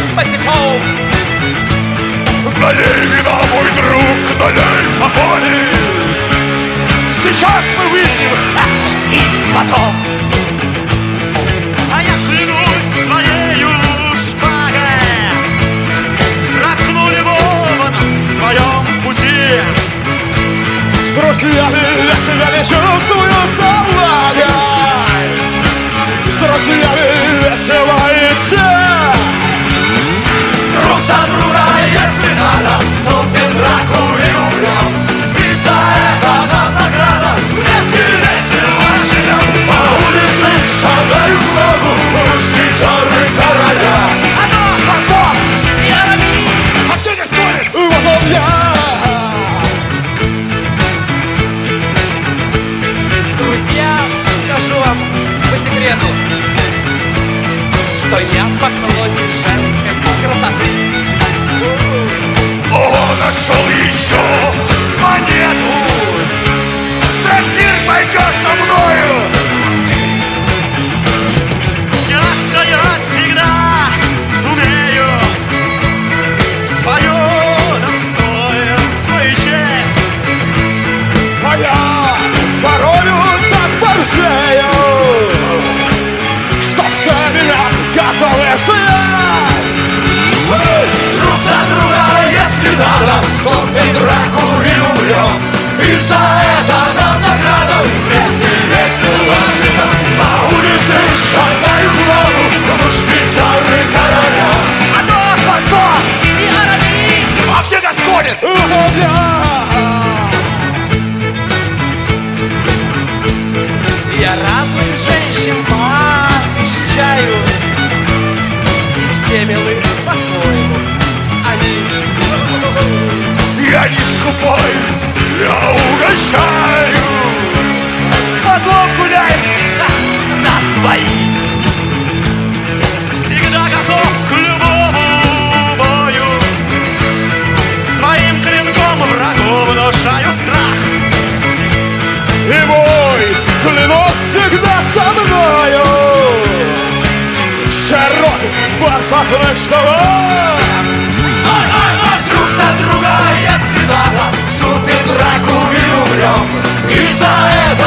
босиком. Налей вина, мой друг, налей по боли. Сейчас мы выпьем, и потом. А я клянусь своею шпагой, проткну любого на своем пути. С друзьями я себя не чувствую собакой. С друзьями весело идти. Друг за друга, если надо, вступим в драку и умрем. И за это нам награда, вместе весело живем. По улице шагают в ногу мушкетеры короля. А то, фантом, и арами, а кто не спорит? Вот он я. Друзья, скажу вам по секрету, что я поклонник женской красоты. О, нашел еще монету. В трактир пойдешь со мною. Я отстоять всегда сумею свое достоинство и честь. А я порою так борзею, что все меня готовы съесть. Друг за друга, если надо, вступим в драку и умрем. И за это нам награда, вместе весело живем. По улице шагают в ногу мушкетеры короля. А то, фантом, и арами, А где гасконит? Вот он я. я разных женщин посещаю, и все милы по-своему. Они Я не скупой, я угощаю. потом гуляем на двоих. Всегда готов к любому бою, своим клинком врагу внушаю страх. И мой клинок всегда со мною. Широкий бархатных штанах. Друг за друга, если надо, вступим в драку и умрем. И за это